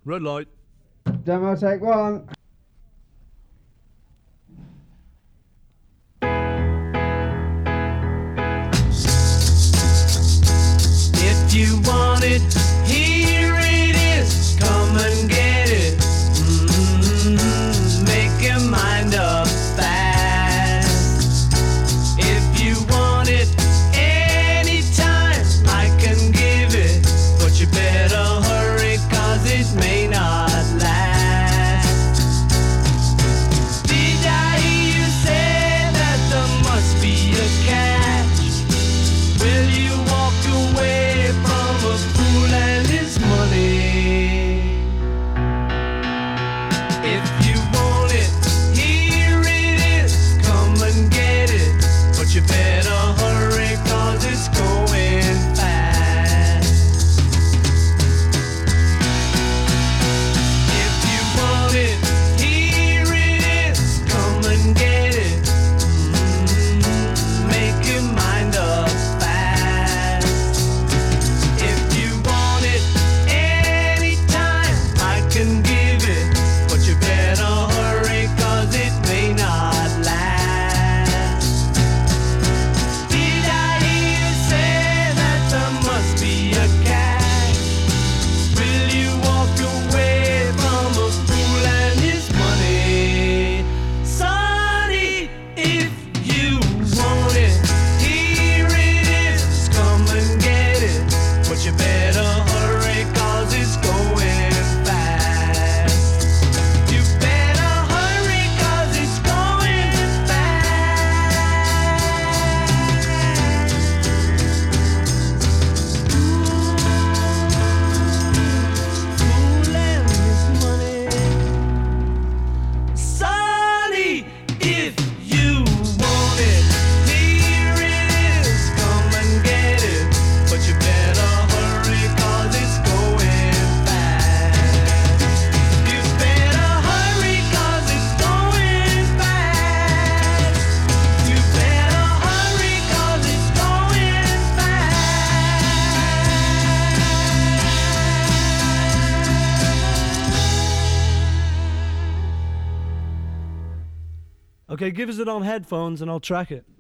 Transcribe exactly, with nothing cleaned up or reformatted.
Red light. Demo take one. If you want it, here it is. Come and get it. Mm-hmm. Make your mind up fast. If you want it anytime, I can give it. But you better hurry, cause it may not last. Did I hear you say that there must be a catch? Will you walk away from a fool and his money? If you want it, here it is. Come and get it. But you better hurry, cause it's going fast. If you want it, here it is. Come and get it. Mm, make your mind up fast. If you want it anytime, I can give it. But you better hurry, cause it may not last. Did I hear you say that there must be a catch? Will you walk away from a fool and his money? Sonny, if you want it, here it is. Come and get it. But you better hurry, cause it's going fast. You better hurry, cause it's going fast. Fool and his money. Sonny, if you want it, here it is. Come and get it. But you better hurry, cause it's going fast. You better hurry, cause it's going fast. You better hurry, cause it's going fast. Okay, give us it on headphones and I'll track it.